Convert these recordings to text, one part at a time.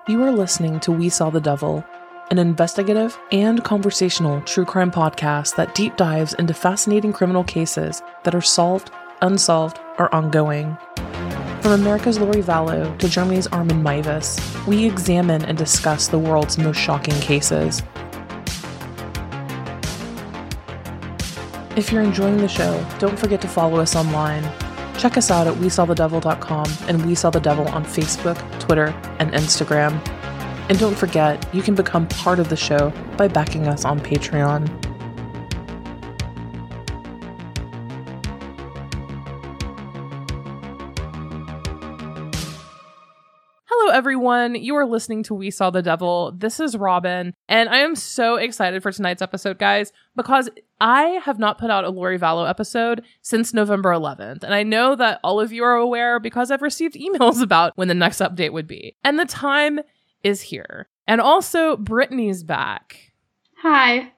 You are listening to We Saw the Devil, an investigative and conversational true crime podcast that deep dives into fascinating criminal cases that are solved, unsolved, or ongoing. From America's Lori Vallow to Germany's Armin Meiwes, we examine and discuss the world's most shocking cases. If you're enjoying the show, don't forget to follow us online. Check us out at WeSawTheDevil.com and We Saw the Devil on Facebook, Twitter, and Instagram. And don't forget, you can become part of the show by backing us on Patreon. Hello, everyone. You are listening to We Saw the Devil. This is Robin, and I am so excited for tonight's episode, guys, because I have not put out a Lori Vallow episode since November 11th, and I know that all of you are aware because I've received emails about when the next update would be. And the time is here. And also, Brittany's back. Hi.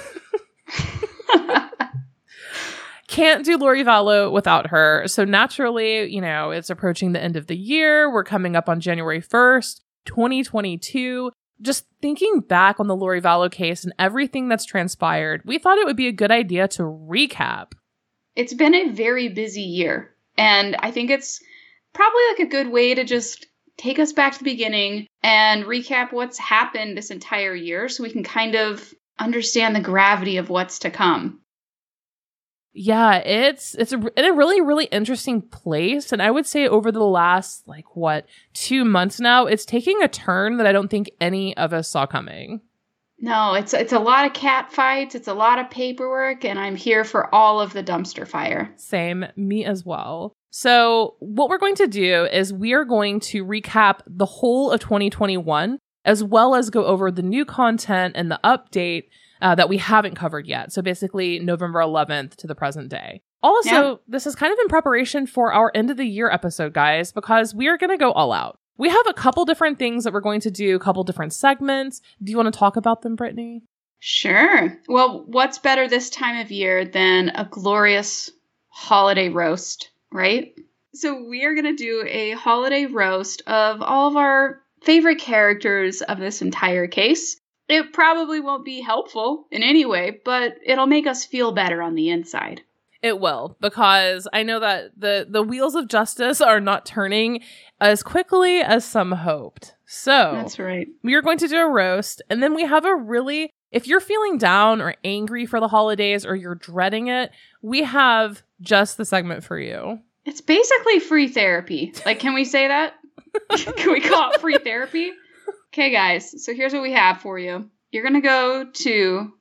Can't do Lori Vallow without her. So naturally, you know, it's approaching the end of the year. We're coming up on January 1st, 2022. Just thinking back on the Lori Vallow case and everything that's transpired, we thought it would be a good idea to recap. It's been a very busy year, and I think it's probably like a good way to just take us back to the beginning and recap what's happened this entire year so we can kind of understand the gravity of what's to come. Yeah, it's in a really, really interesting place. And I would say over the last, 2 months now, it's taking a turn that I don't think any of us saw coming. No, it's a lot of cat fights. It's a lot of paperwork. And I'm here for all of the dumpster fire. Same, me as well. So what we're going to do is we are going to recap the whole of 2021, as well as go over the new content and the update that we haven't covered yet. So basically November 11th to the present day. Also, This is kind of in preparation for our end of the year episode, guys, because we are going to go all out. We have a couple different things that we're going to do, a couple different segments. Do you want to talk about them, Brittany? Sure. Well, what's better this time of year than a glorious holiday roast, right? So we are going to do a holiday roast of all of our favorite characters of this entire case. It probably won't be helpful in any way, but it'll make us feel better on the inside. It will, because I know that the wheels of justice are not turning as quickly as some hoped. So that's right. We are going to do a roast, and then we have if you're feeling down or angry for the holidays or you're dreading it, we have just the segment for you. It's basically free therapy. Can we say that? Can we call it free therapy? Okay, guys, so here's what we have for you. You're going to go to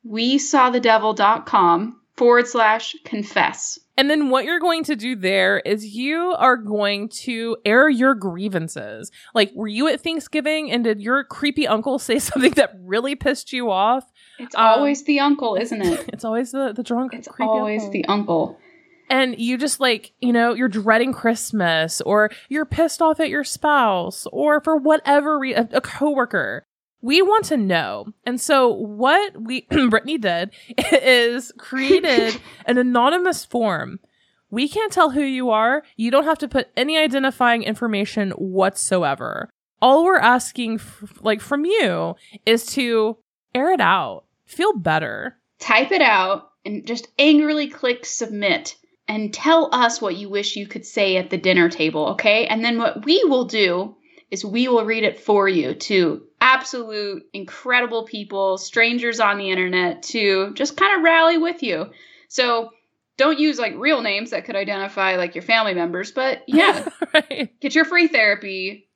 WeSawTheDevil.com/confess. And then what you're going to do there is you are going to air your grievances. Were you at Thanksgiving and did your creepy uncle say something that really pissed you off? It's always the uncle, isn't it? It's always the drunk, it's creepy always uncle. The uncle. And you just you're dreading Christmas, or you're pissed off at your spouse, or for whatever reason, a coworker. We want to know. And so what Brittany did is created an anonymous form. We can't tell who you are. You don't have to put any identifying information whatsoever. All we're asking from you is to air it out. Feel better. Type it out and just angrily click submit. And tell us what you wish you could say at the dinner table, okay? And then what we will do is we will read it for you to absolute incredible people, strangers on the internet, to just kind of rally with you. So don't use real names that could identify your family members, but yeah, right. Get your free therapy,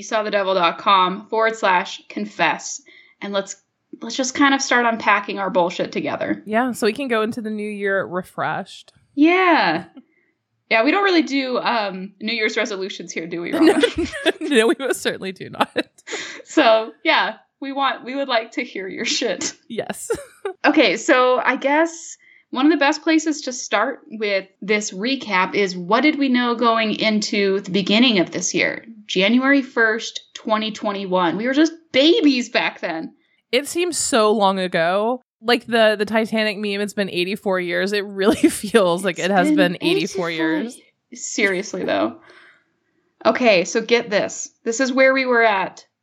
WeSawTheDevil.com/confess. And let's just kind of start unpacking our bullshit together. Yeah, so we can go into the new year refreshed. Yeah. Yeah, we don't really do New Year's resolutions here, do we, Robin? No, we most certainly do not. So, yeah, we would like to hear your shit. Yes. Okay, so I guess one of the best places to start with this recap is what did we know going into the beginning of this year? January 1st, 2021. We were just babies back then. It seems so long ago. The Titanic meme, it's been 84 years. It really feels like it has been 84 years. Seriously, though. Okay, so get this. This is where we were at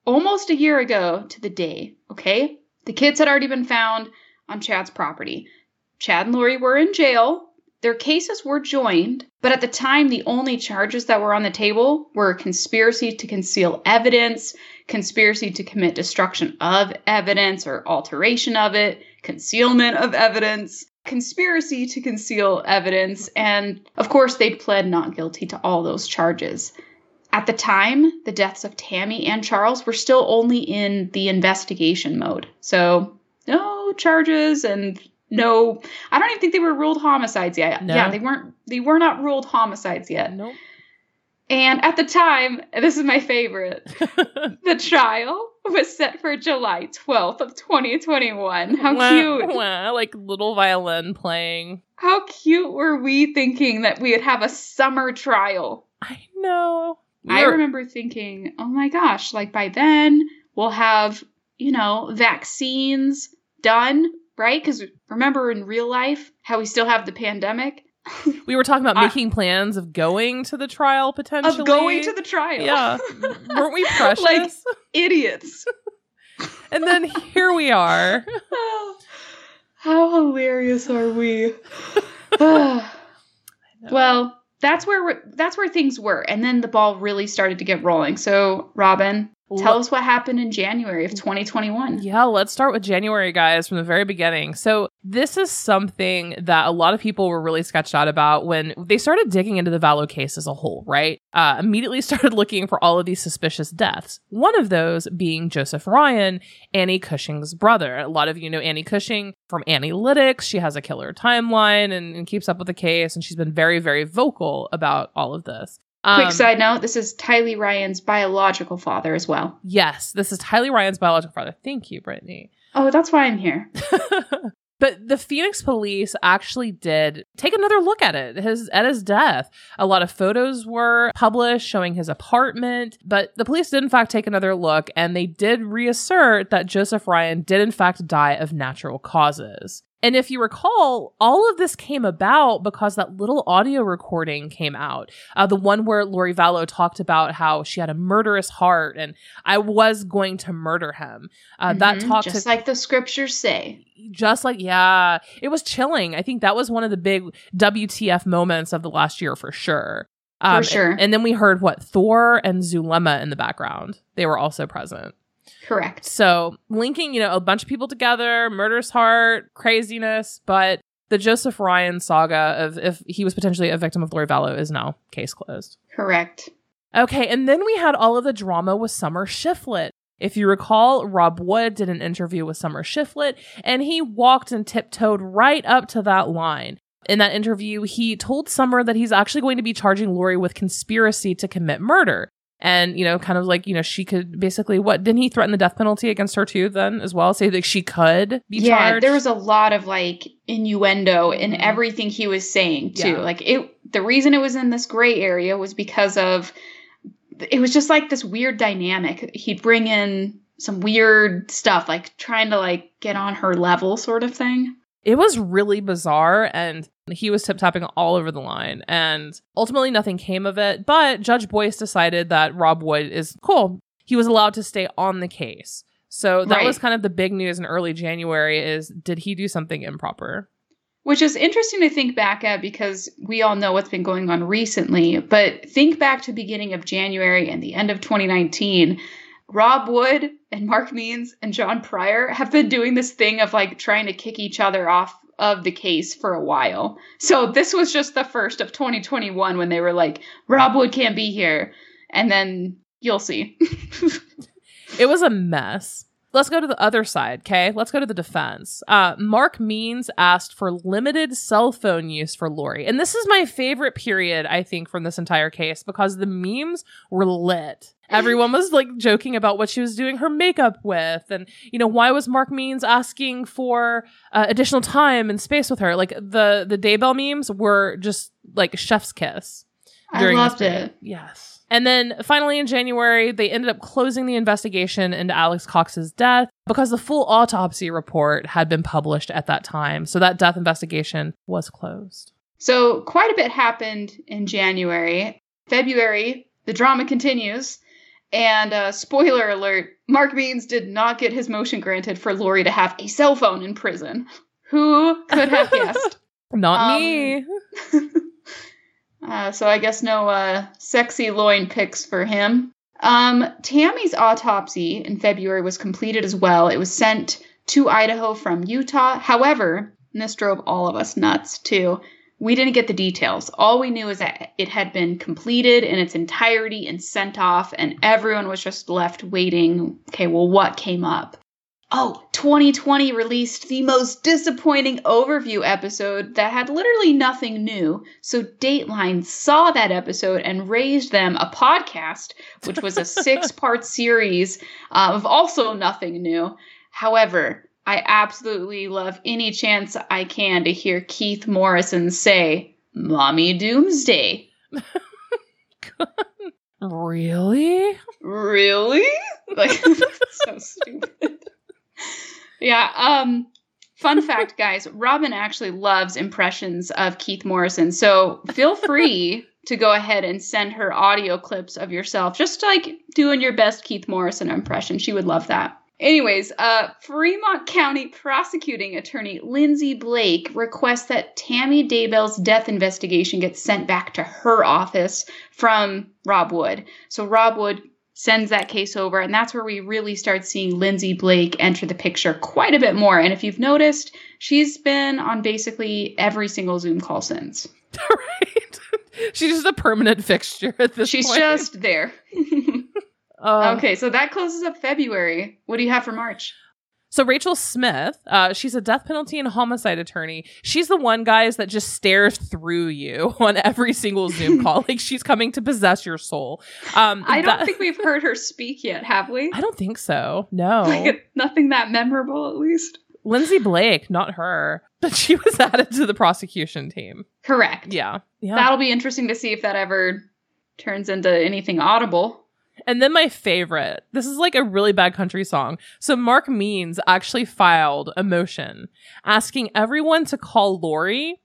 almost a year ago to the day, okay? The kids had already been found on Chad's property. Chad and Lori were in jail. Their cases were joined, but at the time, the only charges that were on the table were conspiracy to conceal evidence, conspiracy to commit destruction of evidence or alteration of it, concealment of evidence, conspiracy to conceal evidence, and of course, they pled not guilty to all those charges. At the time, the deaths of Tammy and Charles were still only in the investigation mode. So, no charges and no, I don't even think they were ruled homicides yet. No. Yeah, they were not ruled homicides yet. Nope. And at the time, this is my favorite, the trial was set for July 12th of 2021. How cute. Wow, like little violin playing. How cute were we thinking that we would have a summer trial? I know. I remember thinking, oh my gosh, like by then we'll have, vaccines done, right? Because remember in real life how we still have the pandemic? We were talking about making plans of going to the trial potentially. Of going to the trial. Yeah. Weren't we precious? Like idiots. And then here we are. How hilarious are we? Well, that's where things were. And then the ball really started to get rolling. So, Robin, tell us what happened in January of 2021. Yeah, let's start with January, guys, from the very beginning. So this is something that a lot of people were really sketched out about when they started digging into the Vallow case as a whole, right? Immediately started looking for all of these suspicious deaths. One of those being Joseph Ryan, Annie Cushing's brother. A lot of you know Annie Cushing from Analytics. She has a killer timeline and keeps up with the case, and she's been very, very vocal about all of this. Quick side note, this is Tylee Ryan's biological father as well. Yes, this is Tylee Ryan's biological father. Thank you, Brittany. Oh, that's why I'm here. But the Phoenix police actually did take another look at it, at his death. A lot of photos were published showing his apartment, but the police did in fact take another look, and they did reassert that Joseph Ryan did in fact die of natural causes. And if you recall, all of this came about because that little audio recording came out. The one where Lori Vallow talked about how she had a murderous heart and I was going to murder him. That talk just like the scriptures say. Just like, yeah, it was chilling. I think that was one of the big WTF moments of the last year for sure. For sure. And then we heard Thor and Zulema in the background. They were also present. Correct. So linking, a bunch of people together, murderous heart, craziness, but the Joseph Ryan saga of if he was potentially a victim of Lori Vallow is now case closed. Correct. Okay, and then we had all of the drama with Summer Shiflett. If you recall, Rob Wood did an interview with Summer Shiflett, and he walked and tiptoed right up to that line. In that interview, he told Summer that he's actually going to be charging Lori with conspiracy to commit murder. And, kind of like, she could basically, didn't he threaten the death penalty against her too then as well? Say that she could be charged? Yeah, there was a lot of innuendo in everything he was saying too. Yeah. The reason it was in this gray area was because of, it was just like this weird dynamic. He'd bring in some weird stuff, trying to get on her level sort of thing. It was really bizarre, and he was tip-tapping all over the line, and ultimately nothing came of it, but Judge Boyce decided that Rob Wood is cool. He was allowed to stay on the case. So that was kind of the big news in early January is, did he do something improper? Which is interesting to think back at because we all know what's been going on recently, but think back to the beginning of January and the end of 2019, Rob Wood and Mark Means and John Pryor have been doing this thing of trying to kick each other off of the case for a while. So this was just the first of 2021 when they were like, Rob Wood can't be here. And then you'll see. It was a mess. Let's go to the other side, okay? Let's go to the defense. Mark Means asked for limited cell phone use for Lori. And this is my favorite period, I think, from this entire case because the memes were lit. Everyone was joking about what she was doing her makeup with. And, why was Mark Means asking for additional time and space with her? The Daybell memes were just chef's kiss. I loved it. Yes. And then finally in January, they ended up closing the investigation into Alex Cox's death because the full autopsy report had been published at that time. So that death investigation was closed. So quite a bit happened in January. February, the drama continues. And spoiler alert, Mark Means did not get his motion granted for Lori to have a cell phone in prison. Who could have guessed? Not me. So I guess no sexy loin pics for him. Tammy's autopsy in February was completed as well. It was sent to Idaho from Utah. However, and this drove all of us nuts too, we didn't get the details. All we knew is that it had been completed in its entirety and sent off, and everyone was just left waiting. Okay, well, what came up? Oh, 2020 released the most disappointing overview episode that had literally nothing new. So Dateline saw that episode and raised them a podcast, which was a 6-part series of also nothing new. However, I absolutely love any chance I can to hear Keith Morrison say, "Mommy Doomsday." Really? Really? Like, so stupid. Yeah, fun fact, guys, Robin actually loves impressions of Keith Morrison, so feel free to go ahead and send her audio clips of yourself, just like doing your best Keith Morrison impression. She would love that. Anyways, Fremont County prosecuting attorney Lindsay Blake requests that Tammy Daybell's death investigation gets sent back to her office from Rob Wood. So Rob Wood sends that case over, and that's where we really start seeing Lindsay Blake enter the picture quite a bit more. And if you've noticed, she's been on basically every single Zoom call since. Right. She's just a permanent fixture at this point. She's just there. Okay, so that closes up February. What do you have for March? So Rachel Smith, she's a death penalty and homicide attorney. She's the one, guys, that just stares through you on every single Zoom call. Like she's coming to possess your soul. I don't think we've heard her speak yet, have we? I don't think so. No. Like, nothing that memorable, at least. Lindsay Blake, not her. But she was added to the prosecution team. Correct. Yeah. That'll be interesting to see if that ever turns into anything audible. And then my favorite, this is like a really bad country song. So Mark Means actually filed a motion asking everyone to call Lori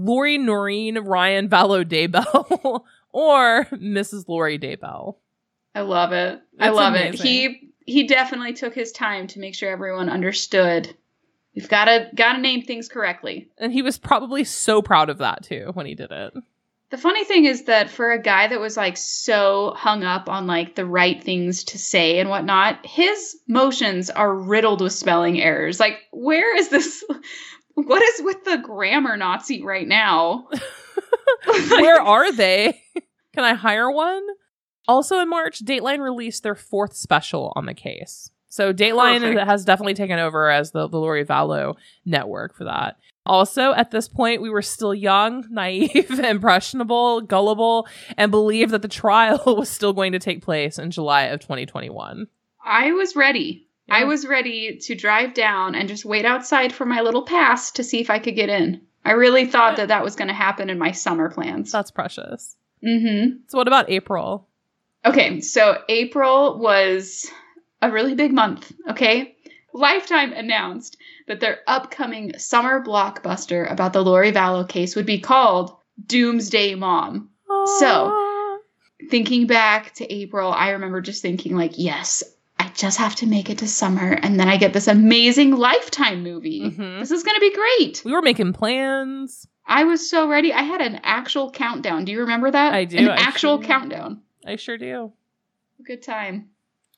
Noreen Ryan Vallow Daybell or Mrs. Lori Daybell. I love it. That's I love amazing. it. He definitely took his time to make sure everyone understood. We've gotta name things correctly. And he was probably so proud of that too when he did it. The funny thing is that for a guy that was like so hung up on like the right things to say and whatnot, his motions are riddled with spelling errors. Like, where is this? What is with the grammar Nazi right now? Where are they? Can I hire one? Also in March, Dateline released their 4th special on the case. So Dateline has definitely taken over as the Lori Vallow network for that. Also, at this point, we were still young, naive, impressionable, gullible, and believed that the trial was still going to take place in July of 2021. I was ready. Yeah. I was ready to drive down and just wait outside for my little pass to see if I could get in. I really thought that was going to happen in my summer plans. That's precious. Mm-hmm. So what about April? Okay, so April was a really big month, okay? Lifetime announced that their upcoming summer blockbuster about the Lori Vallow case would be called Doomsday Mom. Aww. So, thinking back to April, I remember just thinking like, yes, I just have to make it to summer, and then I get this amazing Lifetime movie. Mm-hmm. This is going to be great. We were making plans. I was so ready. I had an actual countdown. Do you remember that? I do. An actual countdown. I sure do. Good time.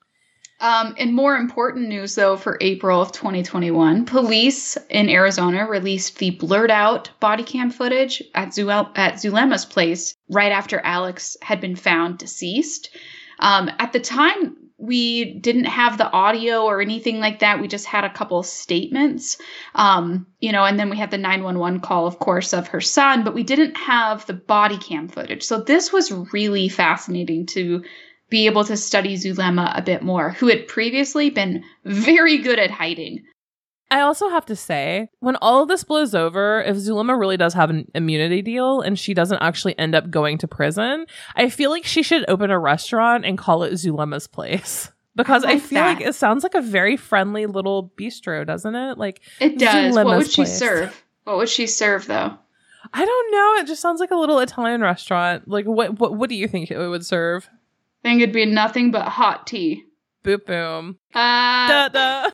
And more important news, though, for April of 2021, police in Arizona released the blurred out body cam footage at Zulema's place right after Alex had been found deceased. At the time, we didn't have the audio or anything like that. We just had a couple statements, and then we had the 911 call, of course, of her son, but we didn't have the body cam footage. So this was really fascinating to be able to study Zulema a bit more, who had previously been very good at hiding. I also have to say, when all of this blows over, if Zulema really does have an immunity deal and she doesn't actually end up going to prison, I feel like she should open a restaurant and call it Zulema's Place. Because I feel like it sounds like a very friendly little bistro, doesn't it? Like it does. Zulema's What would she Place. serve? What would she serve, though? I don't know. It just sounds like a little Italian restaurant. Like, what do you think it would serve? think it'd be nothing but hot tea. Boop boom. Uh, Da, da.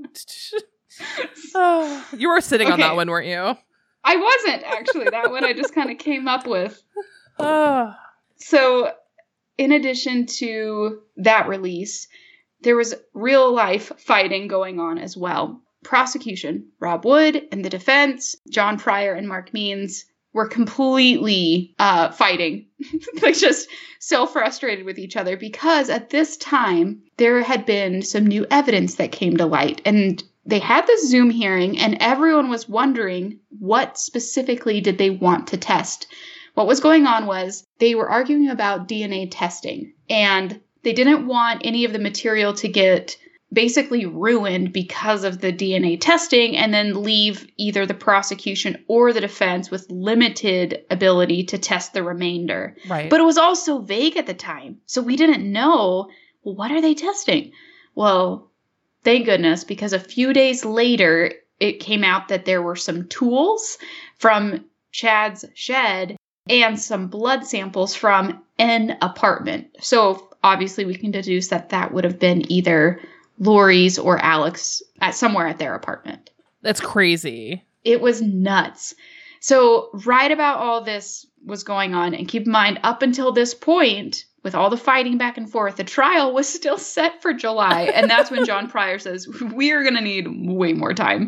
Oh, you were sitting on that Okay. one, weren't you? I wasn't, actually. That one I just kind of came up with. Oh. So, in addition to that release, there was real life fighting going on as well. Prosecution, Rob Wood, and the defense, John Pryor and Mark Means, were completely fighting. Like, just so frustrated with each other because at this time, there had been some new evidence that came to light. And they had the Zoom hearing, and everyone was wondering what specifically did they want to test. What was going on was they were arguing about DNA testing, and they didn't want any of the material to get basically ruined because of the DNA testing and then leave either the prosecution or the defense with limited ability to test the remainder. Right. But it was all so vague at the time. So we didn't know, well, what are they testing? Well, thank goodness, because a few days later, it came out that there were some tools from Chad's shed and some blood samples from an apartment. So obviously we can deduce that that would have been either Lori's or Alex somewhere at their apartment. That's crazy. It was nuts. So right about all this was going on, and keep in mind, up until this point, with all the fighting back and forth, the trial was still set for July. And that's when John Pryor says, we are going to need way more time.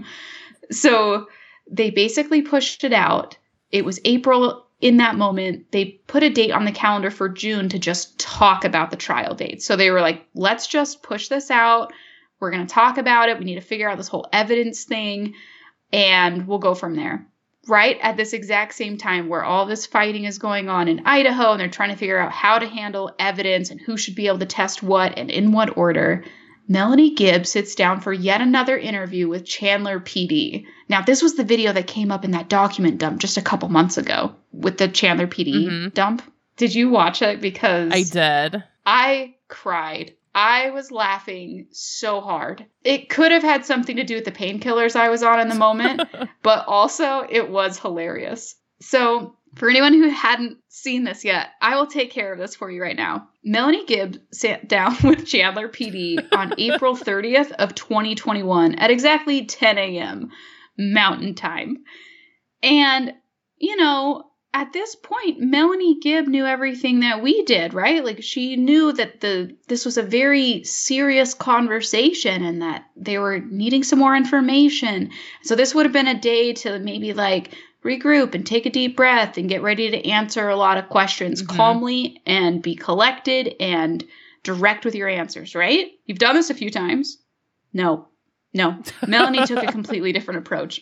So they basically pushed it out. It was April. In that moment, they put a date on the calendar for June to just talk about the trial date. So they were like, let's just push this out. We're going to talk about it. We need to figure out this whole evidence thing, and we'll go from there. Right at this exact same time where all this fighting is going on in Idaho, and they're trying to figure out how to handle evidence and who should be able to test what and in what order, Melanie Gibb sits down for yet another interview with Chandler PD. Now, this was the video that came up in that document dump just a couple months ago with the Chandler PD dump. Did you watch it? Because I did. I cried. I was laughing so hard. It could have had something to do with the painkillers I was on in the moment, but also it was hilarious. So for anyone who hadn't seen this yet, I will take care of this for you right now. Melanie Gibb sat down with Chandler PD on April 30th of 2021 at exactly 10 a.m. Mountain Time. And, you know, at this point, Melanie Gibb knew everything that we did, right? Like, she knew that this was a very serious conversation and that they were needing some more information. So this would have been a day to maybe, like, regroup and take a deep breath and get ready to answer a lot of questions calmly and be collected and direct with your answers, right? You've done this a few times. No. Melanie took a completely different approach.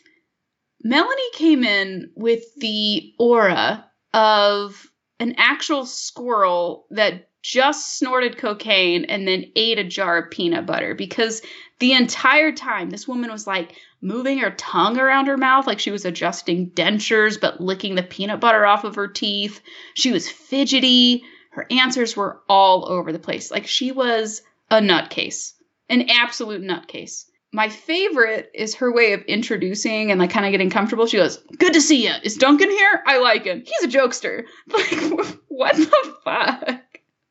Melanie came in with the aura of an actual squirrel that just snorted cocaine and then ate a jar of peanut butter, because the entire time this woman was like moving her tongue around her mouth like she was adjusting dentures but licking the peanut butter off of her teeth. She was fidgety. Her answers were all over the place. Like, she was a nutcase, an absolute nutcase. My favorite is her way of introducing and like kind of getting comfortable. She goes, "Good to see you. Is Duncan here? I like him. He's a jokester." Like, what the fuck?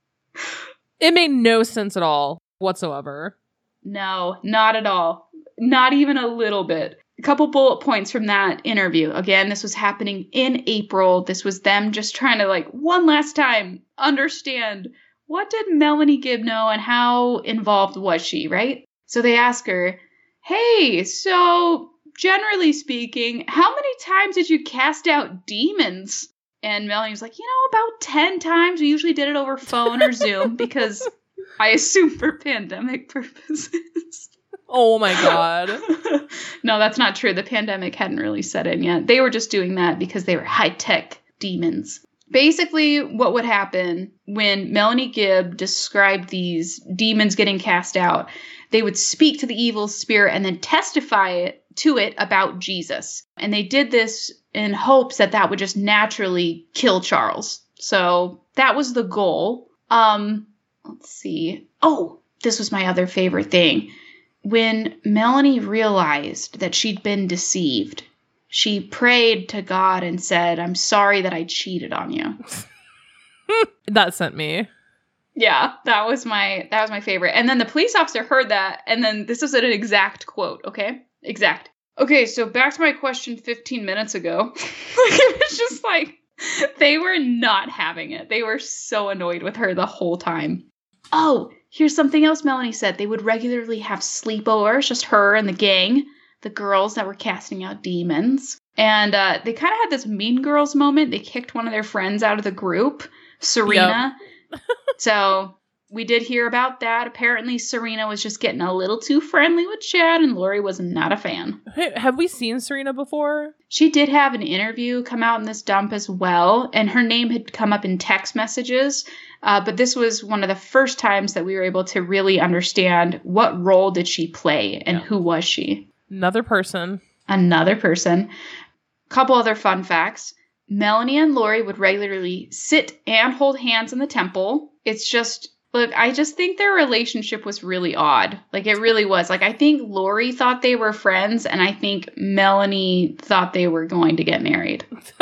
It made no sense at all whatsoever. No, not at all. Not even a little bit. A couple bullet points from that interview. Again, this was happening in April. This was them just trying to, like, one last time understand, what did Melanie Gibb know and how involved was she, right? So they ask her, "Hey, so generally speaking, how many times did you cast out demons?" And Melanie's like, about 10 times. We usually did it over phone or Zoom because I assume for pandemic purposes. Oh my God. No, that's not true. The pandemic hadn't really set in yet. They were just doing that because they were high-tech demons. Basically, what would happen when Melanie Gibb described these demons getting cast out, they would speak to the evil spirit and then testify to it about Jesus. And they did this in hopes that that would just naturally kill Charles. So that was the goal. Let's see. Oh, this was my other favorite thing. When Melanie realized that she'd been deceived, she prayed to God and said, "I'm sorry that I cheated on you." That sent me. Yeah, that was my favorite. And then the police officer heard that, and then this is an exact quote, okay? Exact. Okay, so back to my question 15 minutes ago. It was just like, they were not having it. They were so annoyed with her the whole time. Oh, here's something else Melanie said. They would regularly have sleepovers, just her and the gang, the girls that were casting out demons. And they kind of had this Mean Girls moment. They kicked one of their friends out of the group, Serena. Yep. So we did hear about that. Apparently, Serena was just getting a little too friendly with Chad, and Lori was not a fan. Hey, have we seen Serena before? She did have an interview come out in this dump as well, and her name had come up in text messages. But this was one of the first times that we were able to really understand what role did she play and who was she. Another person. Couple other fun facts. Melanie and Lori would regularly sit and hold hands in the temple. It's just, look, I just think their relationship was really odd. Like, it really was. Like, I think Lori thought they were friends, and I think Melanie thought they were going to get married.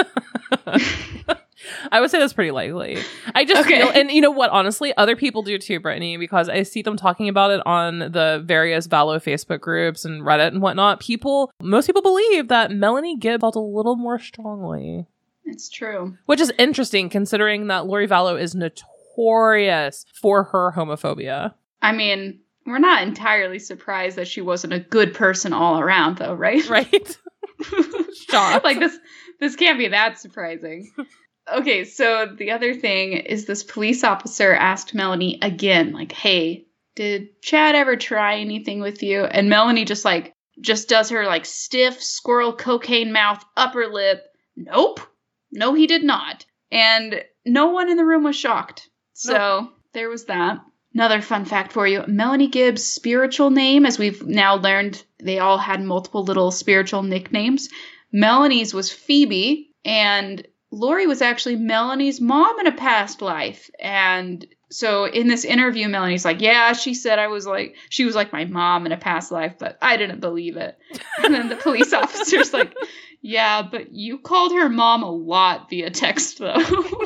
I would say that's pretty likely. I just feel, and you know what, honestly, other people do too, Brittany, because I see them talking about it on the various Valo Facebook groups and Reddit and whatnot. Most people believe that Melanie Gibb felt a little more strongly. It's true. Which is interesting, considering that Lori Vallow is notorious for her homophobia. I mean, we're not entirely surprised that she wasn't a good person all around, though, right? Right. Shocked. Like, this can't be that surprising. Okay, so the other thing is this police officer asked Melanie again, like, hey, did Chad ever try anything with you? And Melanie just does her, like, stiff squirrel cocaine mouth upper lip. Nope. No, he did not. And no one in the room was shocked. So There was that. Another fun fact for you. Melanie Gibb's spiritual name, as we've now learned, they all had multiple little spiritual nicknames. Melanie's was Phoebe, and Lori was actually Melanie's mom in a past life. And so in this interview, Melanie's like, yeah, she said she was like my mom in a past life, but I didn't believe it. And then the police officer's like, yeah, but you called her mom a lot via text, though.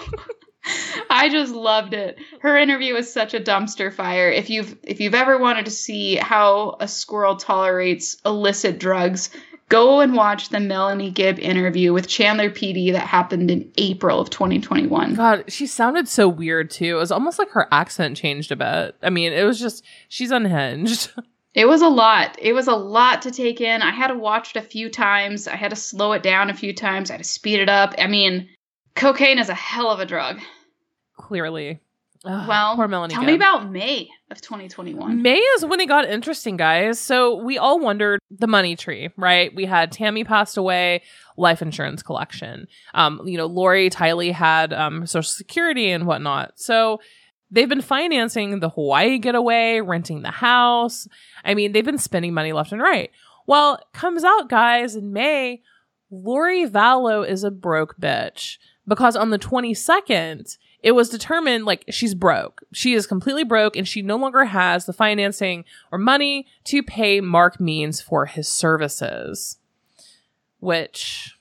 I just loved it. Her interview was such a dumpster fire. If you've ever wanted to see how a squirrel tolerates illicit drugs, go and watch the Melanie Gibb interview with Chandler PD that happened in April of 2021. God, she sounded so weird, too. It was almost like her accent changed a bit. I mean, it was just, she's unhinged. It was a lot. It was a lot to take in. I had to watch it a few times. I had to slow it down a few times. I had to speed it up. I mean, cocaine is a hell of a drug. Clearly. Ugh, well, poor Melanie tell Gibb. me about May of 2021. May is when it got interesting, guys. So we all wondered the money tree, right? We had Tammy passed away, life insurance collection. Lori Tiley had Social Security and whatnot. So they've been financing the Hawaii getaway, renting the house. I mean, they've been spending money left and right. Well, it comes out, guys, in May, Lori Vallow is a broke bitch. Because on the 22nd, it was determined, like, she's broke. She is completely broke, and she no longer has the financing or money to pay Mark Means for his services. Which...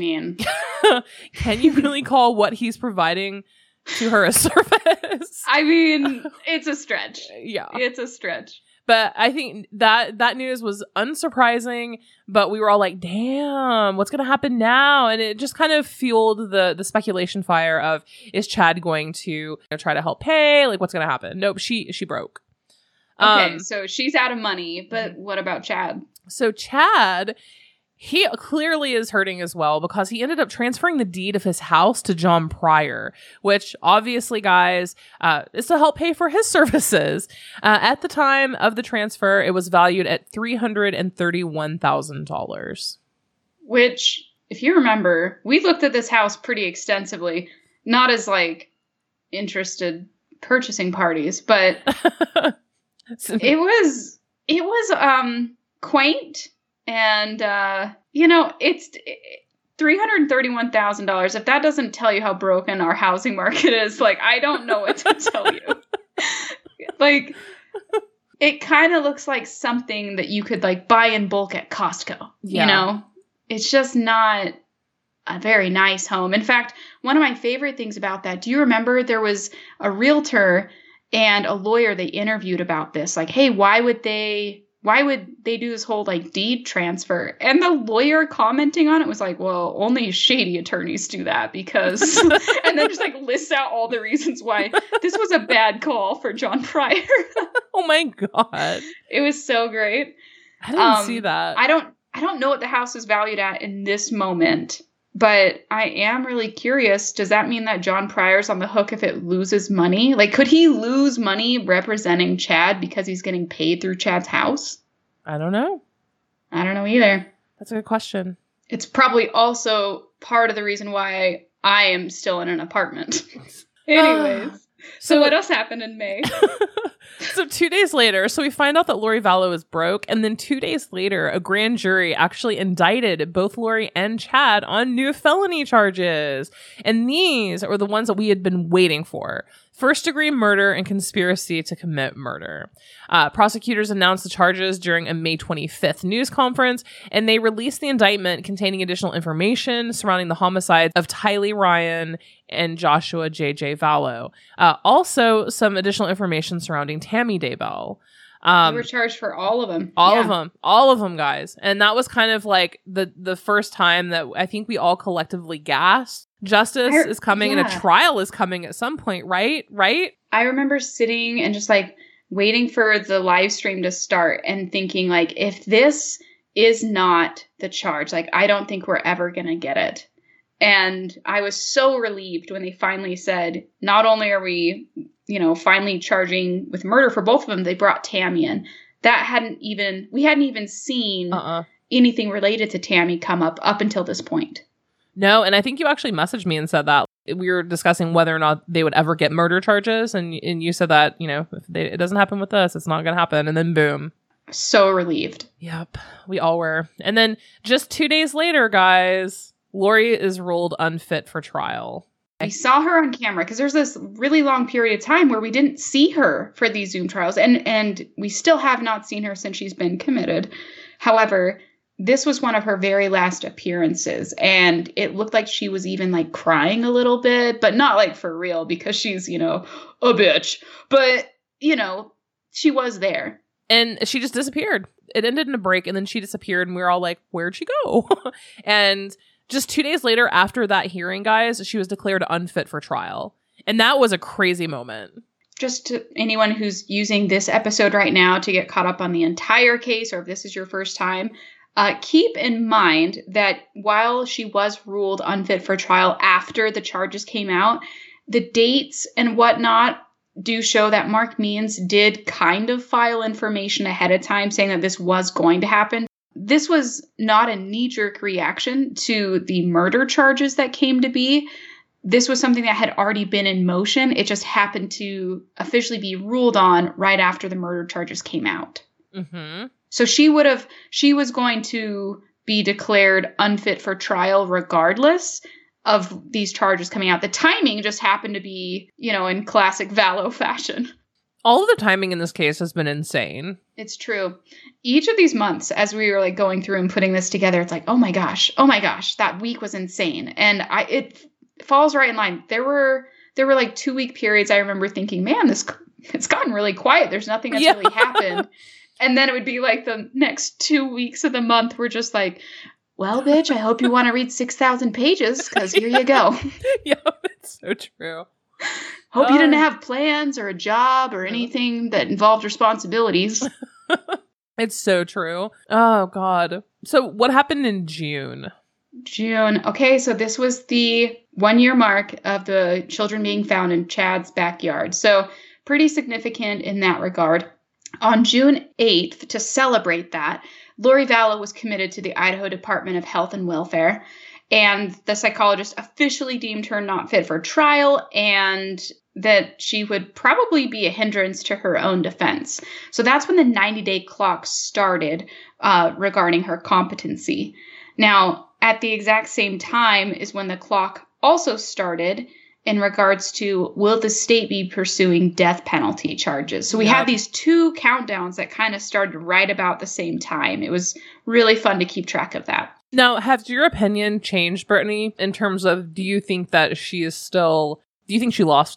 can you really call what he's providing to her a service? I mean, it's a stretch. Yeah. It's a stretch. But I think that news was unsurprising, but we were all like, damn, what's going to happen now? And it just kind of fueled the speculation fire of, is Chad going to try to help pay? Like, what's going to happen? Nope, she broke. Okay, so she's out of money, but what about Chad? So Chad, he clearly is hurting as well because he ended up transferring the deed of his house to John Pryor, which obviously, guys, is to help pay for his services. At the time of the transfer, it was valued at $331,000. Which, if you remember, we looked at this house pretty extensively, not as like interested purchasing parties, but it was quaint. And, it's $331,000. If that doesn't tell you how broken our housing market is, like, I don't know what to tell you. Like, it kind of looks like something that you could, like, buy in bulk at Costco. Yeah. You know? It's just not a very nice home. In fact, one of my favorite things about that, do you remember there was a realtor and a lawyer they interviewed about this, like, hey, why would they do this whole like deed transfer? And the lawyer commenting on it was like, well, only shady attorneys do that because, and then just like lists out all the reasons why this was a bad call for John Pryor. Oh my God. It was so great. I didn't see that. I don't know what the house is valued at in this moment, but I am really curious. Does that mean that John Pryor's on the hook if it loses money? Like, could he lose money representing Chad because he's getting paid through Chad's house? I don't know. I don't know either. That's a good question. It's probably also part of the reason why I am still in an apartment. Anyways. So what else happened in May? So 2 days later, so we find out that Lori Vallow is broke. And then 2 days later, a grand jury actually indicted both Lori and Chad on new felony charges. And these are the ones that we had been waiting for. First-degree murder and conspiracy to commit murder. Prosecutors announced the charges during a May 25th news conference, and they released the indictment containing additional information surrounding the homicides of Tylee Ryan and Joshua J.J. Vallow. Also, some additional information surrounding Tammy Daybell. They were charged for all of them. All of them, guys. And that was kind of like the first time that I think we all collectively gasped. Justice is coming and a trial is coming at some point, right? Right? I remember sitting and just like waiting for the live stream to start and thinking like, if this is not the charge, like, I don't think we're ever going to get it. And I was so relieved when they finally said, not only are we, finally charging with murder for both of them, they brought Tammy in. We hadn't even seen anything related to Tammy come up until this point. No, and I think you actually messaged me and said that. We were discussing whether or not they would ever get murder charges, and you said that, if it doesn't happen with us, it's not going to happen, and then boom. So relieved. Yep, we all were. And then just 2 days later, guys, Lori is ruled unfit for trial. We saw her on camera because there's this really long period of time where we didn't see her for these Zoom trials, and we still have not seen her since she's been committed. However, this was one of her very last appearances, and it looked like she was even like crying a little bit, but not like for real because she's, a bitch. But, she was there. And she just disappeared. It ended in a break, and then she disappeared, and we were all like, where'd she go? And just 2 days later after that hearing, guys, she was declared unfit for trial. And that was a crazy moment. Just to anyone who's using this episode right now to get caught up on the entire case, or if this is your first time, keep in mind that while she was ruled unfit for trial after the charges came out, the dates and whatnot do show that Mark Means did kind of file information ahead of time saying that this was going to happen. This was not a knee-jerk reaction to the murder charges that came to be. This was something that had already been in motion. It just happened to officially be ruled on right after the murder charges came out. Mm-hmm. So she was going to be declared unfit for trial regardless of these charges coming out. The timing just happened to be, in classic Vallow fashion. All of the timing in this case has been insane. It's true. Each of these months, as we were like going through and putting this together, it's like, oh my gosh, that week was insane. And it falls right in line. There were like 2 week periods I remember thinking, man, it's gotten really quiet. There's nothing that's really happened. And then it would be like the next 2 weeks of the month were just like, well, bitch, I hope you want to read 6,000 pages because here you go. Yeah, it's so true. Hope you didn't have plans or a job or anything that involved responsibilities. It's so true. Oh, God. So what happened in June? Okay, so this was the 1 year mark of the children being found in Chad's backyard. So pretty significant in that regard. On June 8th, to celebrate that, Lori Vallow was committed to the Idaho Department of Health and Welfare, and the psychologist officially deemed her not fit for trial and that she would probably be a hindrance to her own defense. So that's when the 90-day clock started regarding her competency. Now, at the exact same time is when the clock also started in regards to, will the state be pursuing death penalty charges? So we had these two countdowns that kind of started right about the same time. It was really fun to keep track of that. Now, has your opinion changed, Brittany, in terms of, do you think that she lost it?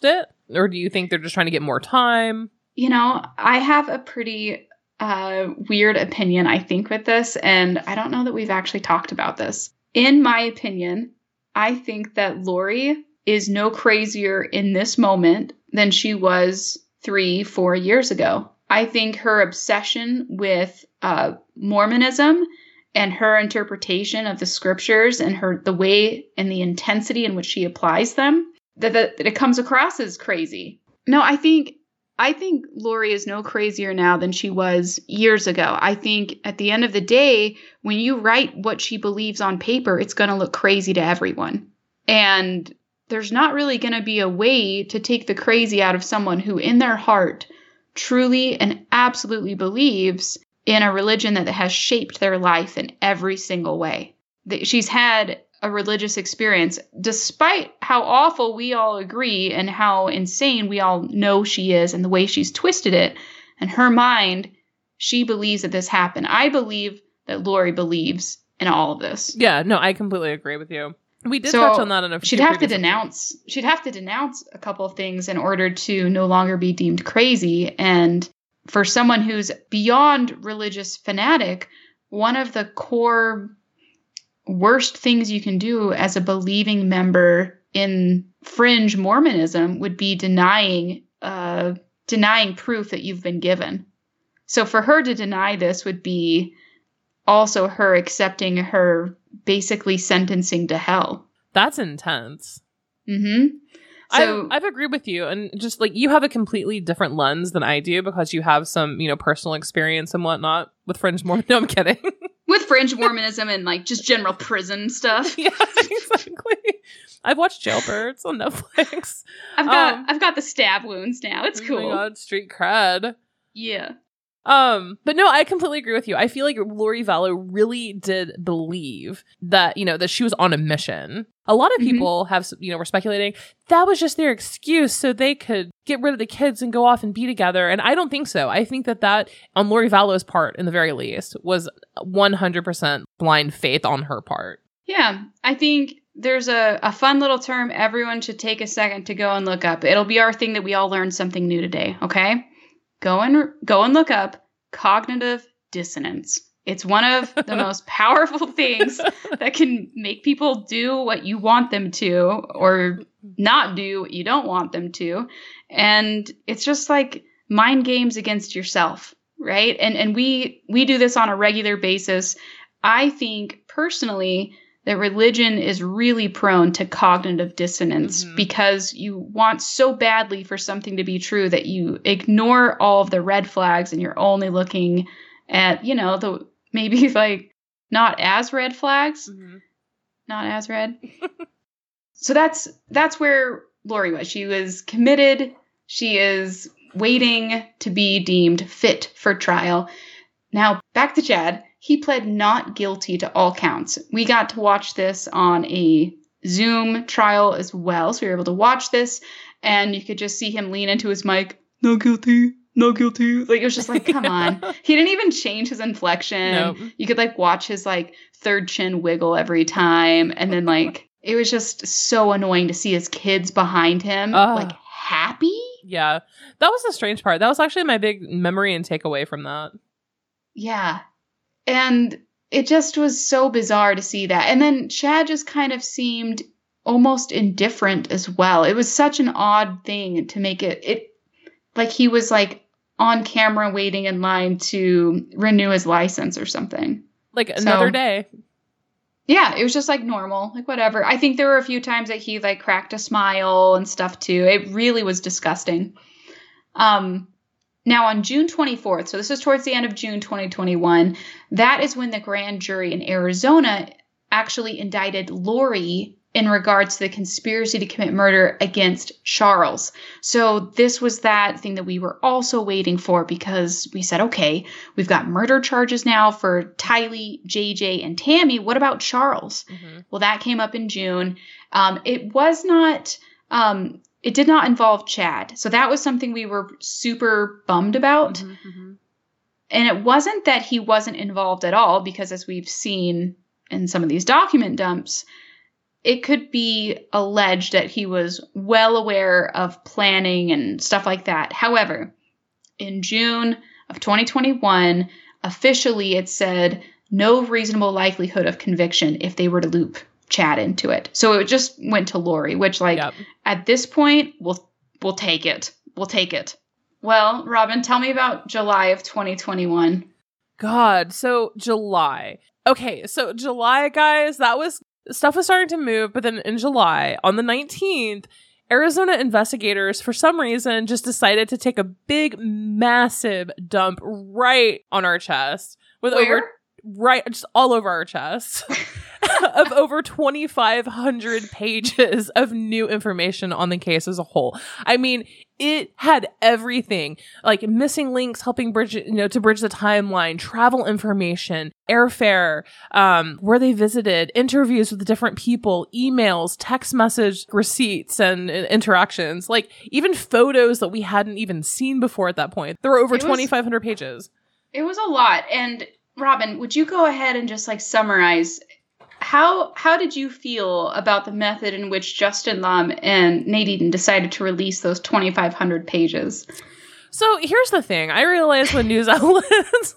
Or do you think they're just trying to get more time? You know, I have a pretty weird opinion, I think, with this, and I don't know that we've actually talked about this. In my opinion, I think that Lori is no crazier in this moment than she was 3-4 years ago. I think her obsession with Mormonism and her interpretation of the scriptures and the way and the intensity in which she applies them, that it comes across as crazy. No, I think Lori is no crazier now than she was years ago. I think at the end of the day, when you write what she believes on paper, it's going to look crazy to everyone. And there's not really going to be a way to take the crazy out of someone who in their heart truly and absolutely believes in a religion that has shaped their life in every single way. She's had a religious experience, despite how awful we all agree and how insane we all know she is and the way she's twisted it. In her mind, she believes that this happened. I believe that Lori believes in all of this. Yeah, no, I completely agree with you. We did touch on that in a few. She'd have to denounce a couple of things in order to no longer be deemed crazy. And for someone who's beyond religious fanatic, one of the core worst things you can do as a believing member in fringe Mormonism would be denying proof that you've been given. So for her to deny this would be also her accepting her basically sentencing to hell. That's intense. Mm-hmm. So I've agreed with you, and just like you have a completely different lens than I do because you have some, personal experience and whatnot with fringe Mormon. No, I'm kidding. With fringe Mormonism and like just general prison stuff. Yeah, exactly. I've watched Jailbirds on Netflix. I've got the stab wounds now. It's cool. Oh my God, street cred. Yeah. But no, I completely agree with you. I feel like Lori Vallow really did believe that, that she was on a mission. A lot of people were speculating that was just their excuse so they could get rid of the kids and go off and be together. And I don't think so. I think that on Lori Vallow's part, in the very least, was 100% blind faith on her part. Yeah, I think there's a fun little term everyone should take a second to go and look up. It'll be our thing that we all learned something new today, okay? Go and look up cognitive dissonance. It's one of the most powerful things that can make people do what you want them to or not do what you don't want them to. And it's just like mind games against yourself, right? And we do this on a regular basis. I think personally that religion is really prone to cognitive dissonance because you want so badly for something to be true that you ignore all of the red flags and you're only looking at, the maybe like not as red flags, not as red. So that's where Lori was. She was committed. She is waiting to be deemed fit for trial. Now back to Chad. He pled not guilty to all counts. We got to watch this on a Zoom trial as well. So we were able to watch this and you could just see him lean into his mic. No guilty. No guilty. Like, it was just like, come on. He didn't even change his inflection. Nope. You could like watch his like third chin wiggle every time. And then like, it was just so annoying to see his kids behind him like happy. Yeah. That was the strange part. That was actually my big memory and takeaway from that. Yeah. And it just was so bizarre to see that. And then Chad just kind of seemed almost indifferent as well. It was such an odd thing to make it like he was like on camera waiting in line to renew his license or something. Like another day. Yeah, it was just like normal, like whatever. I think there were a few times that he like cracked a smile and stuff too. It really was disgusting. Now on June 24th, so this is towards the end of June 2021, that is when the grand jury in Arizona actually indicted Lori in regards to the conspiracy to commit murder against Charles. So this was that thing that we were also waiting for because we said, okay, we've got murder charges now for Tylee, JJ, and Tammy. What about Charles? Well, that came up in June. It did not involve Chad. So that was something we were super bummed about. And it wasn't that he wasn't involved at all, because as we've seen in some of these document dumps, it could be alleged that he was well aware of planning and stuff like that. However, in June of 2021, officially it said no reasonable likelihood of conviction if they were to loop Chad into it. So it just went to Lori, which at this point, we'll take it. We'll take it. Well, Robin, tell me about July of 2021. God, so July. Okay, so July, guys, stuff was starting to move, but then in July, on the 19th, Arizona investigators, for some reason, just decided to take a big, massive dump right on our chest. Just all over our chest. Of over 2,500 pages of new information on the case as a whole. I mean, it had everything, like missing links, helping bridge the timeline, travel information, airfare, where they visited, interviews with different people, emails, text message receipts, and interactions, like even photos that we hadn't even seen before at that point. There were over 2,500 pages. It was a lot. And Robin, would you go ahead and just summarize how did you feel about the method in which Justin Lum and Nate Eden decided to release those 2,500 pages? So here's the thing. I realized when news outlets,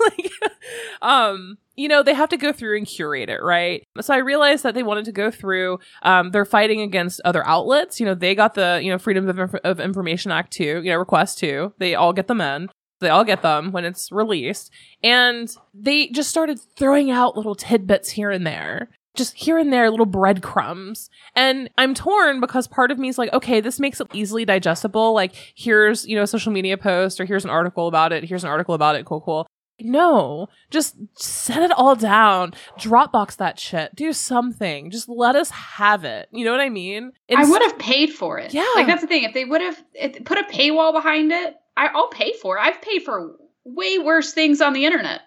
they have to go through and curate it, right? So I realized that they wanted to go through, they're fighting against other outlets. They got the, Freedom of Information Act 2, request 2. They all get them in. They all get them when it's released. And they just started throwing out little tidbits here and there. Just here and there, little breadcrumbs. And I'm torn because part of me is like, okay, this makes it easily digestible. Like, here's, a social media post, or here's an article about it. Here's an article about it. Cool. No, just set it all down. Dropbox that shit. Do something. Just let us have it. You know what I mean? I would have paid for it. Yeah. That's the thing. If they would have put a paywall behind it, I'll pay for it. I've paid for way worse things on the internet,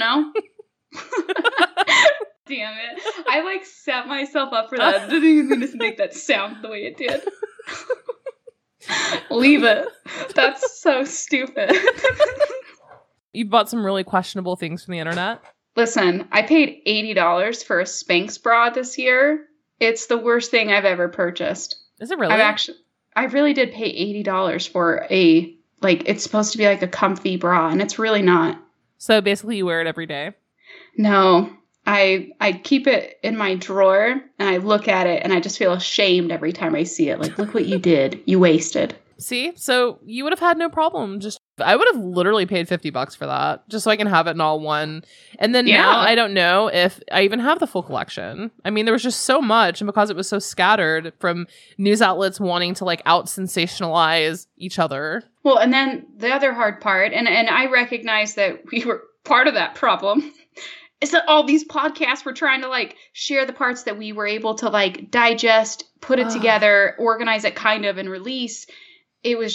Damn it. I set myself up for that. I didn't even mean to make that sound the way it did. Leave it. That's so stupid. You bought some really questionable things from the internet? Listen, I paid $80 for a Spanx bra this year. It's the worst thing I've ever purchased. Is it really? I really did pay $80 for a, it's supposed to be a comfy bra, and it's really not. So basically you wear it every day? No. I keep it in my drawer, and I look at it, and I just feel ashamed every time I see it. Look what you did. You wasted. See? So you would have had no problem. I would have literally paid $50 for that, just so I can have it in all one. And then now I don't know if I even have the full collection. I mean, there was just so much, and because it was so scattered from news outlets wanting to out sensationalize each other. Well, and then the other hard part, and I recognize that we were part of that problem, is that all these podcasts were trying to share the parts that we were able to digest, put it together, organize it and release. It was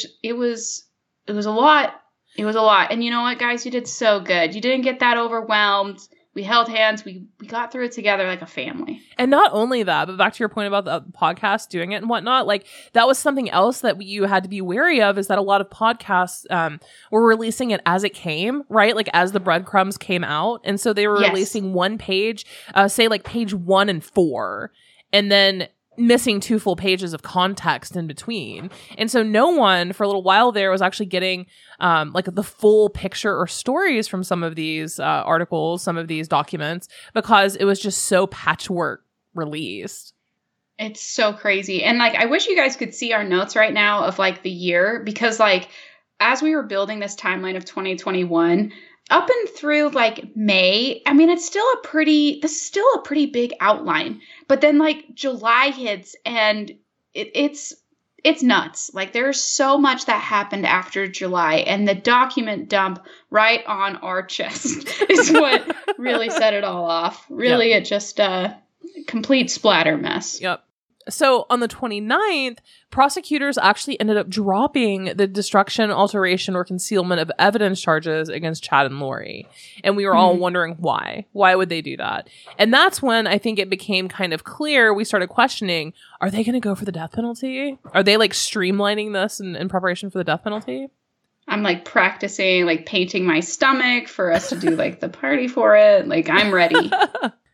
a lot. It was a lot. And you know what, guys? You did so good. You didn't get that overwhelmed. We held hands. We got through it together like a family. And not only that, but back to your point about the podcast doing it and whatnot, that was something else that you had to be wary of, is that a lot of podcasts were releasing it as it came, right? As the breadcrumbs came out. And so they were releasing one page, say page 1 and 4, and then missing 2 full pages of context in between. And so no one for a little while there was actually getting the full picture or stories from some of these articles, some of these documents, because it was just so patchwork released. It's so crazy. And I wish you guys could see our notes right now of the year, because as we were building this timeline of 2021, up and through May, I mean, this is still a pretty big outline. But then July hits, and it's nuts. There's so much that happened after July, and the document dump right on our chest is what really set it all off. Really, It just complete splatter mess. Yep. So on the 29th, prosecutors actually ended up dropping the destruction, alteration, or concealment of evidence charges against Chad and Lori. And we were all wondering why. Why would they do that? And that's when I think it became kind of clear. We started questioning, are they going to go for the death penalty? Are they streamlining this in preparation for the death penalty? I'm practicing, painting my stomach for us to do the party for it. I'm ready.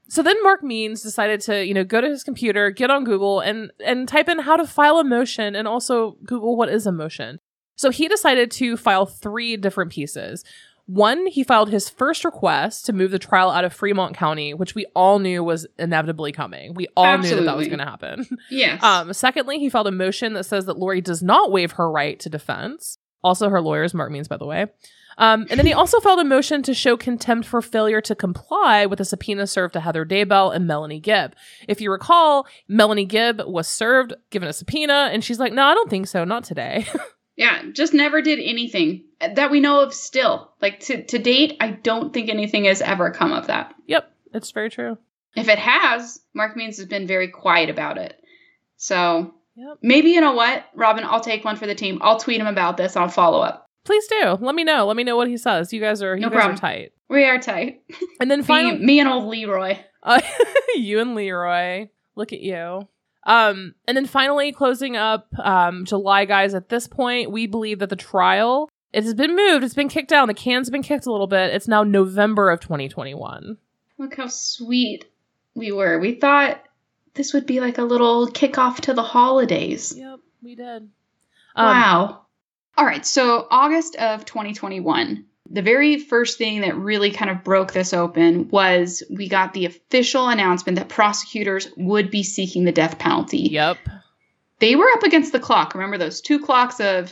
So then Mark Means decided to, go to his computer, get on Google, and type in how to file a motion, and also Google what is a motion. So he decided to file 3 different pieces. One, he filed his first request to move the trial out of Fremont County, which we all knew was inevitably coming. We all knew that was going to happen. Yes. Secondly, he filed a motion that says that Lori does not waive her right to defense. Also her lawyers, Mark Means, by the way. And then he also filed a motion to show contempt for failure to comply with a subpoena served to Heather Daybell and Melanie Gibb. If you recall, Melanie Gibb was served, given a subpoena, and she's like, no, I don't think so. Not today. Yeah, just never did anything that we know of still. Like, to date, I don't think anything has ever come of that. Yep, it's very true. If it has, Mark Means has been very quiet about it. So, maybe, you know what, Robin, I'll take one for the team. I'll tweet him about this. I'll follow up. Please do. Let me know. Let me know what he says. You guys are tight. We are tight. And then finally, me and old Leroy. You and Leroy. Look at you. And then finally, closing up July, guys, at this point, we believe that the trial, it has been moved. It's been kicked down. The can's been kicked a little bit. It's now November of 2021. Look how sweet we were. We thought this would be like a little kickoff to the holidays. Yep, we did. Wow. All right, so August of 2021. The very first thing that really kind of broke this open was we got the official announcement that prosecutors would be seeking the death penalty. Yep. They were up against the clock. Remember those 2 clocks of,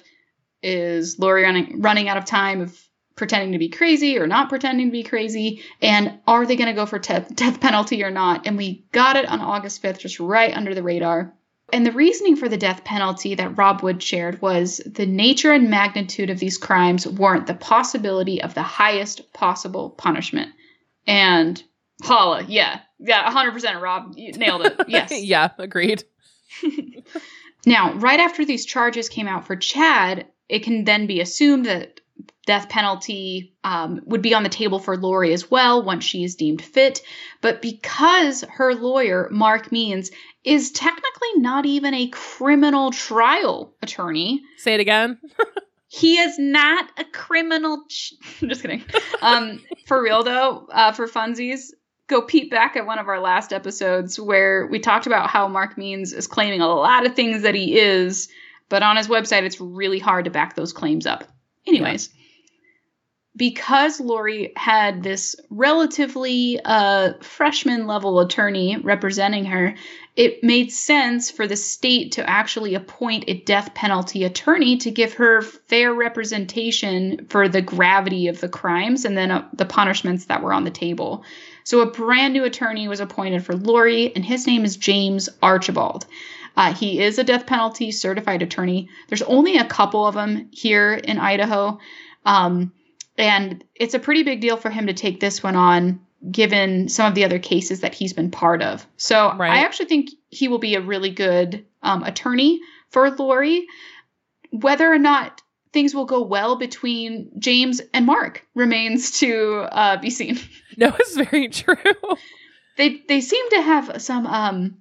is Lori running out of time of pretending to be crazy or not pretending to be crazy? And are they going to go for death penalty or not? And we got it on August 5th, just right under the radar. And the reasoning for the death penalty that Rob Wood shared was the nature and magnitude of these crimes warrant the possibility of the highest possible punishment. And holla, yeah, 100%, Rob, you nailed it. Yes. Yeah, agreed. Now, right after these charges came out for Chad, it can then be assumed that death penalty would be on the table for Lori as well once she is deemed fit. But because her lawyer, Mark Means, is technically not even a criminal trial attorney. Say it again. He is not a criminal. I'm just kidding. For real, though, for funsies, go peep back at one of our last episodes where we talked about how Mark Means is claiming a lot of things that he is, but on his website, it's really hard to back those claims up. Anyways, because Lori had this relatively freshman level attorney representing her, it made sense for the state to actually appoint a death penalty attorney to give her fair representation for the gravity of the crimes and then the punishments that were on the table. So a brand new attorney was appointed for Lori, and his name is James Archibald. He is a death penalty certified attorney. There's only a couple of them here in Idaho. And it's a pretty big deal for him to take this one on, given some of the other cases that he's been part of. So I actually think he will be a really good attorney for Lori. Whether or not things will go well between James and Mark remains to be seen. No, it's very true. They seem to have some,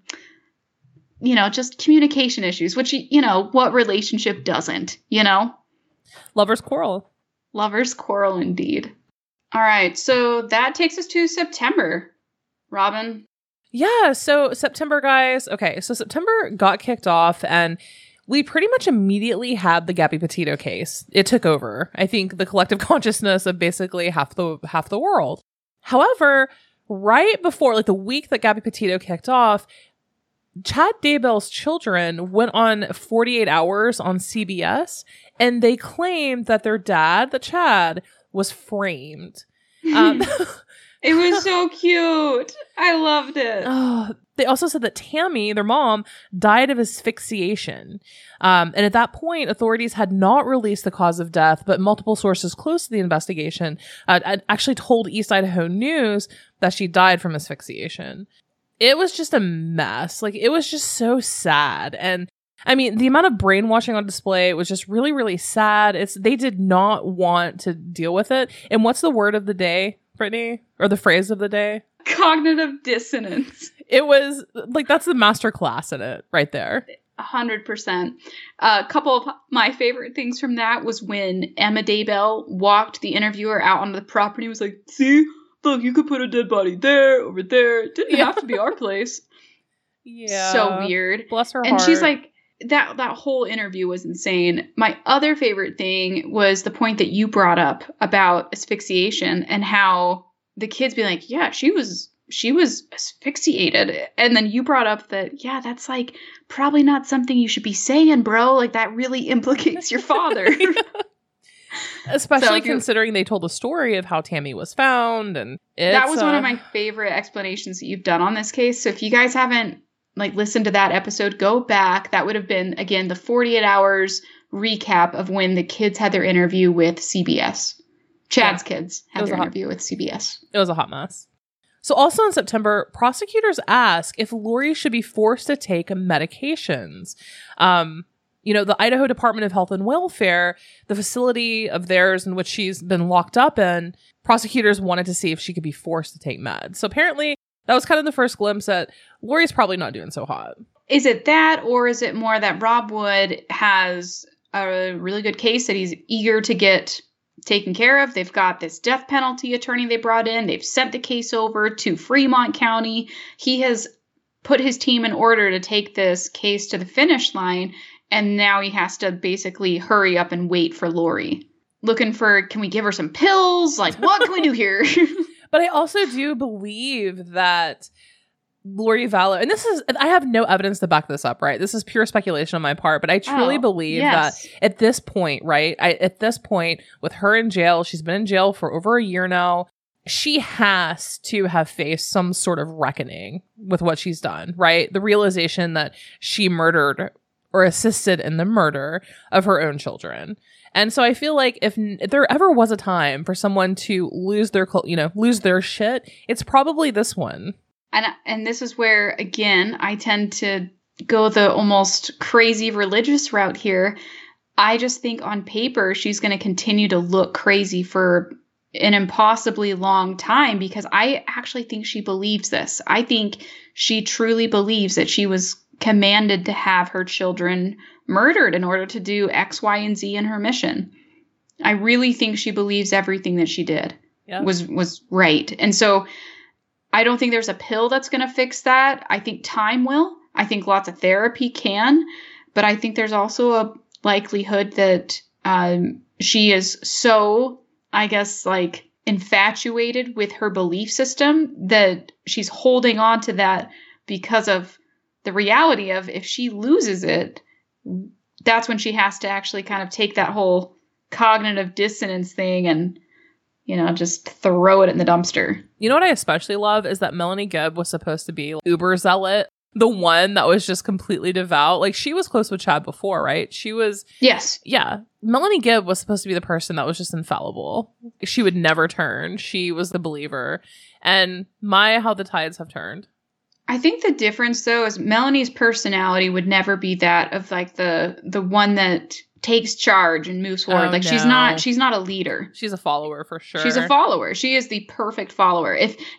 just communication issues, which, what relationship doesn't, Lovers quarrel. Lovers quarrel indeed. All right, so that takes us to September. Robin? Yeah, so September, guys. Okay, so September got kicked off, and we pretty much immediately had the Gabby Petito case. It took over, I think, the collective consciousness of basically half the world. However, right before, the week that Gabby Petito kicked off, Chad Daybell's children went on 48 Hours on CBS, and they claimed that their dad, the Chad, was framed. It was so cute. I loved it. They also said that Tammy, their mom, died of asphyxiation. And at that point, authorities had not released the cause of death, but multiple sources close to the investigation actually told East Idaho News that she died from asphyxiation. It was just a mess. It was just so sad. And I mean, the amount of brainwashing on display was just really, really sad. They did not want to deal with it. And what's the word of the day, Brittany? Or the phrase of the day? Cognitive dissonance. It was that's the master class in it right there. 100%. A couple of my favorite things from that was when Emma Daybell walked the interviewer out onto the property and was like, see, look, you could put a dead body there, over there. It didn't have to be our place. Yeah. So weird. Bless her and heart. she's like, that whole interview was insane. My other favorite thing was the point that you brought up about asphyxiation and how the kids be like, yeah, she was asphyxiated. And then you brought up that, yeah, that's like probably not something you should be saying, bro. Like that really implicates your father. Especially considering they told the story of how Tammy was found. And that was one of my favorite explanations that you've done on this case. So if you guys haven't listened to that episode, go back. That would have been, again, the 48 hours recap of when the kids had their interview with CBS. Chad's kids had their interview with CBS. It was a hot mess. So also in September, prosecutors ask if Lori should be forced to take medications. The Idaho Department of Health and Welfare, the facility of theirs in which she's been locked up in, prosecutors wanted to see if she could be forced to take meds. So apparently that was kind of the first glimpse that Lori's probably not doing so hot. Is it that, or is it more that Rob Wood has a really good case that he's eager to get taken care of? They've got this death penalty attorney they brought in. They've sent the case over to Fremont County. He has put his team in order to take this case to the finish line, and now he has to basically hurry up and wait for Lori. Looking for, can we give her some pills? Like, what can we do here? But I also do believe that Lori Vallow, and I have no evidence to back this up, right? This is pure speculation on my part, but I truly believe that at this point, right? At this point, with her in jail, she's been in jail for over a year now. She has to have faced some sort of reckoning with what she's done, right? The realization that she murdered or assisted in the murder of her own children. And so I feel like if there ever was a time for someone to lose their shit, it's probably this one. And this is where, again, I tend to go the almost crazy religious route here. I just think on paper, she's going to continue to look crazy for an impossibly long time because I actually think she believes this. I think she truly believes that she was commanded to have her children murdered in order to do X, Y, and Z in her mission. I really think she believes everything that she did was right. And so I don't think there's a pill that's going to fix that. I think time will. I think lots of therapy can. But I think there's also a likelihood that she is so, I guess, infatuated with her belief system that she's holding on to that because of the reality of if she loses it, that's when she has to actually kind of take that whole cognitive dissonance thing and, just throw it in the dumpster. You know what I especially love is that Melanie Gibb was supposed to be uber zealot, the one that was just completely devout. Like, she was close with Chad before, right? She was... Yes. Yeah. Melanie Gibb was supposed to be the person that was just infallible. She would never turn. She was the believer. And how the tides have turned. I think the difference, though, is Melanie's personality would never be that of the one that takes charge and moves forward. No. she's not a leader. She's a follower for sure. She's a follower. She is the perfect follower.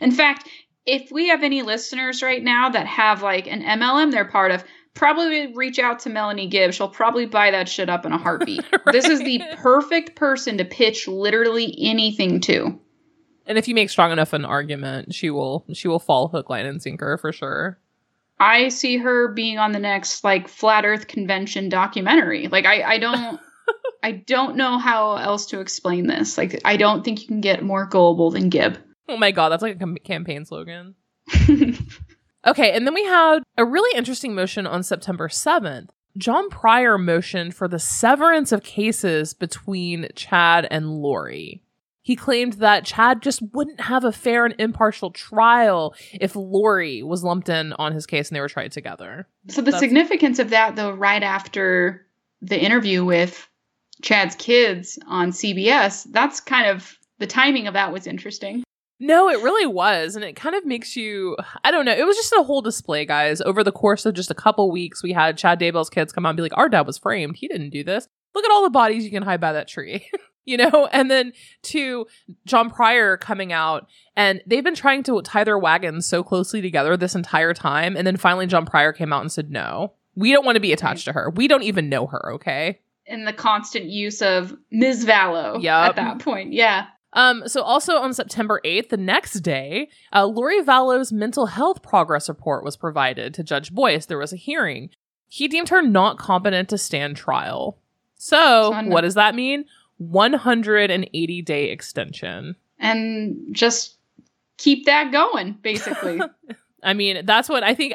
If we have any listeners right now that have an MLM they're part of, probably reach out to Melanie Gibb. She'll probably buy that shit up in a heartbeat. Right. This is the perfect person to pitch literally anything to. And if you make strong enough an argument, she will fall hook, line, and sinker for sure. I see her being on the next Flat Earth Convention documentary. I don't I don't know how else to explain this. I don't think you can get more gullible than Gibb. Oh my God, that's like a campaign slogan. Okay, and then we had a really interesting motion on September 7th. John Pryor motioned for the severance of cases between Chad and Lori. He claimed that Chad just wouldn't have a fair and impartial trial if Lori was lumped in on his case and they were tried together. So the significance of that, though, right after the interview with Chad's kids on CBS, that's kind of, the timing of that was interesting. No, it really was. And it kind of makes you, I don't know. It was just a whole display, guys. Over the course of just a couple weeks, we had Chad Daybell's kids come out and be like, our dad was framed. He didn't do this. Look at all the bodies you can hide by that tree. And then to John Pryor coming out, and they've been trying to tie their wagons so closely together this entire time. And then finally John Pryor came out and said, no, we don't want to be attached to her. We don't even know her. Okay. And the constant use of Ms. Vallow at that point. Yeah. So also on September 8th, the next day, Lori Vallow's mental health progress report was provided to Judge Boyce. There was a hearing. He deemed her not competent to stand trial. So what does that mean? 180-day extension. And just keep that going, basically. I mean, that's what I think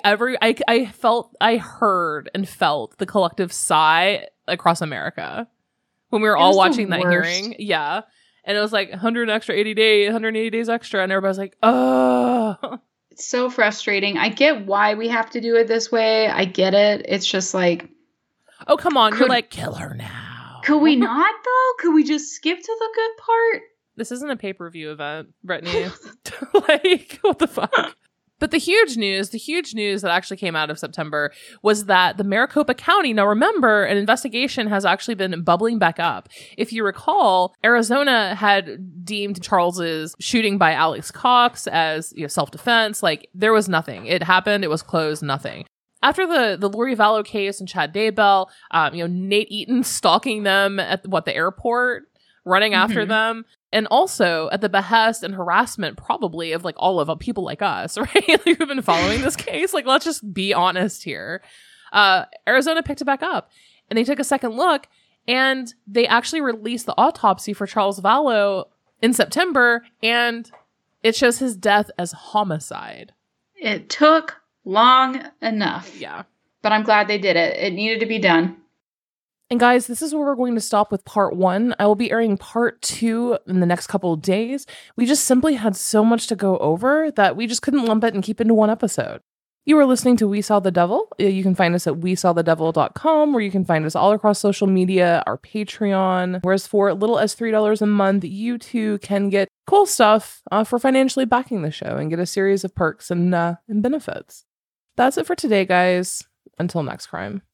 I heard and felt the collective sigh across America when we were all watching that hearing. Yeah. And it was like 180 days extra. And everybody's like, oh. It's so frustrating. I get why we have to do it this way. I get it. It's just like, oh, come on. You're like, kill her now. Could we not, though? Could we just skip to the good part? This isn't a pay-per-view event, Brittany. Like, what the fuck? But the huge news that actually came out of September was that the Maricopa County, now remember, an investigation has actually been bubbling back up. If you recall, Arizona had deemed Charles's shooting by Alex Cox as, self-defense. Like, there was nothing. It happened. It was closed. Nothing. After the Lori Vallow case and Chad Daybell, Nate Eaton stalking them at the airport, running after them. And also at the behest and harassment probably of like all of people like us, right? Who've been following this case. Like, let's just be honest here. Arizona picked it back up and they took a second look and they actually released the autopsy for Charles Vallow in September, and it shows his death as homicide. It took long enough. Yeah. But I'm glad they did it. It needed to be done. And guys, this is where we're going to stop with part 1. I will be airing part 2 in the next couple of days. We just simply had so much to go over that we just couldn't lump it and keep it into one episode. You are listening to We Saw the Devil. You can find us at wesawthedevil.com, where you can find us all across social media, our Patreon, whereas for little as $3 a month, you too can get cool stuff for financially backing the show and get a series of perks and benefits. That's it for today, guys. Until next crime.